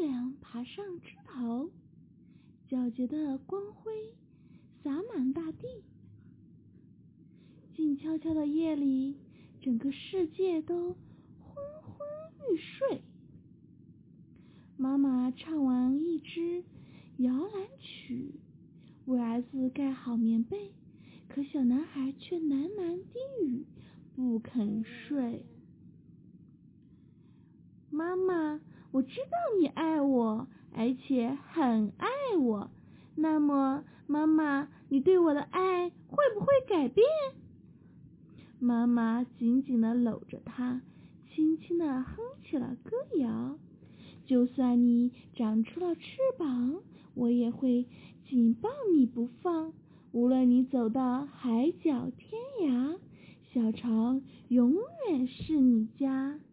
亮爬上枝头，皎洁的光辉洒满大地。静悄悄的夜里，整个世界都昏昏欲睡。妈妈唱完一支摇篮曲，为儿子盖好棉被，可小男孩却喃喃低语，不肯睡。妈妈，我知道你爱我，而且很爱我。那么，妈妈，你对我的爱会不会改变？妈妈紧紧地搂着他，轻轻地哼起了歌谣。就算你长出了翅膀，我也会紧抱你不放。无论你走到海角天涯，小巢永远是你家。